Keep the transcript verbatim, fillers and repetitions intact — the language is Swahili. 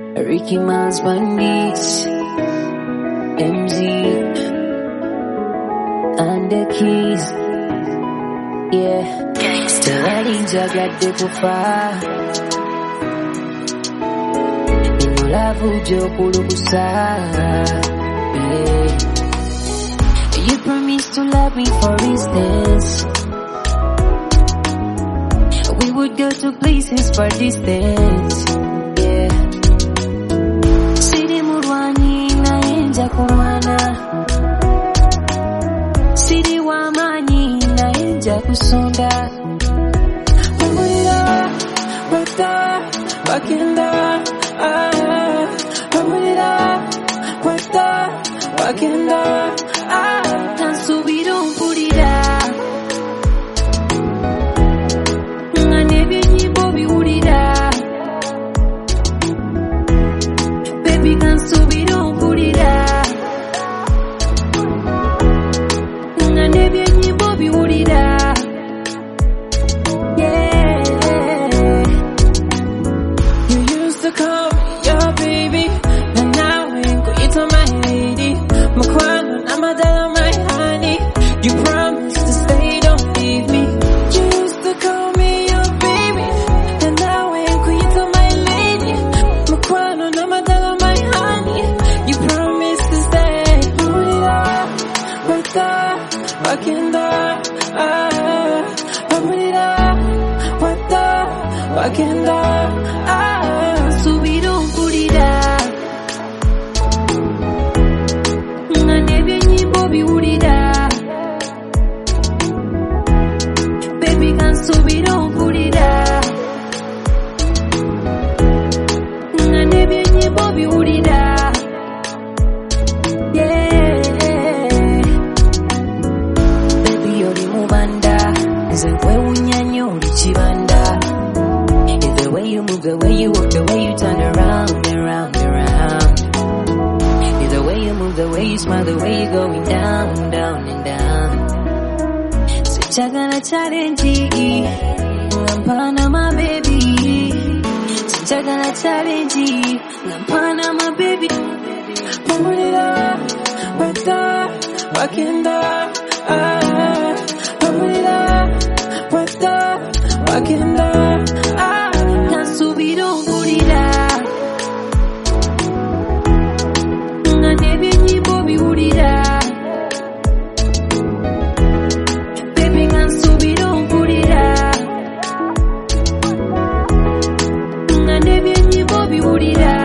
Ricky Miles Bandits, M Z, and the keys. Yeah, tayari njagade kufa Inulavu jo kulugusa. Yeah, you promised to love me for instance. We would go to places for distance. Yeah, Sidi Murwani na enja kumana, Sidi Wamani na enja kusonda. Pamulira, wata, wakenda, ah. Pamulira, wata, wakenda, ah. Tansubira mpulira. Baby can't subir on purida. Nga nebye nyimbo biwulira. Yeah. You used to call me your baby, and now when go eat on my lady. Makwano na madala my honey. You promised to stay, don't leave me. You used to call me your baby, and now when go eat on my lady. Makwano na madala my you promised to stay. Pamulira, wata, wakenda, ah. Pamulira, wata, wakenda, ah. Subira mpulira. Nga nebye nyimbo biwulira. Baby kansubira mpulira. Nga nebye nyimbo biwulira. Yeah, baby yoli mubanda, nze kwe unyanyo uli chibanda. The way you move, the way you walk, the way you turn around and round and round. The way you move, the way you smile, the way you going down, down and down. Sichagana challenge, ngampana my baby. Sichagana challenge, ngampana my baby. Pamulira, wata, wakenda, ah. Pamulira, wata, wakenda, ah. Tansubira mpulira. Nga nebye nyimbo biwulira. Baby kansubira mpulira. Nga nebye nyimbo biwulira.